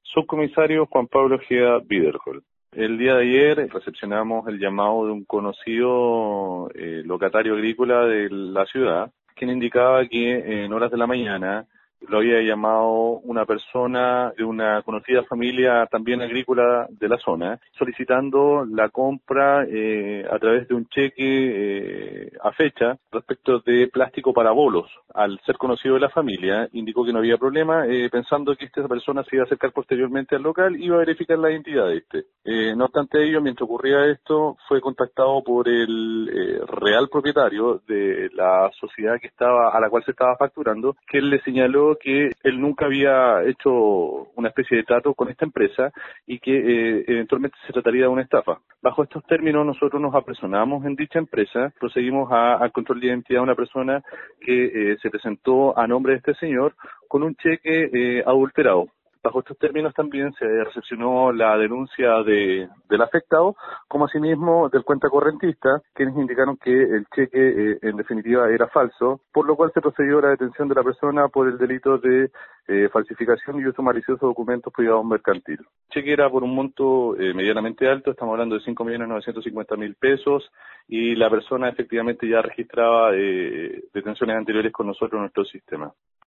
Subcomisario Juan Pablo Ojeda Biderholz. El día de ayer recepcionamos el llamado de un conocido locatario agrícola de la ciudad, quien indicaba que en horas de la mañana lo había llamado una persona de una conocida familia también agrícola de la zona, solicitando la compra a través de un cheque a fecha respecto de plástico para bolos. Al ser conocido de la familia, indicó que no había problema, pensando que esta persona se iba a acercar posteriormente al local y iba a verificar la identidad de este. No obstante ello, mientras ocurría esto, fue contactado por el real propietario de la sociedad a la cual se estaba facturando, que él le señaló que él nunca había hecho una especie de trato con esta empresa y que eventualmente se trataría de una estafa. Bajo estos términos nosotros nos apersonamos en dicha empresa, procedimos al control de identidad de una persona que se presentó a nombre de este señor con un cheque adulterado. Bajo estos términos también se recepcionó la denuncia del afectado, como asimismo del cuenta correntista, quienes indicaron que el cheque en definitiva era falso, por lo cual se procedió a la detención de la persona por el delito de falsificación y uso malicioso de documentos privados mercantil. El cheque era por un monto medianamente alto, estamos hablando de 5.950.000 pesos, y la persona efectivamente ya registraba detenciones anteriores con nosotros en nuestro sistema.